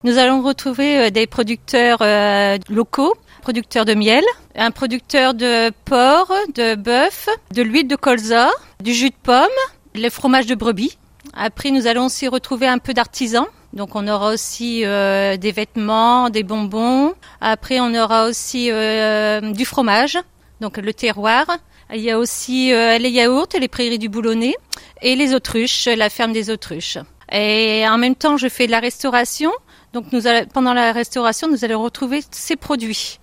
Nous allons retrouver des producteurs locaux, producteurs de miel, un producteur de porc, de bœuf, de l'huile de colza, du jus de pomme, le fromage de brebis. Après, nous allons aussi retrouver un peu d'artisans. Donc, on aura aussi des vêtements, des bonbons. Après, on aura aussi du fromage, donc le terroir. Il y a aussi les yaourts, les prairies du Boulonnais et les autruches, la ferme des autruches. Et en même temps, je fais de la restauration. Donc, pendant la restauration, nous allons retrouver ces produits.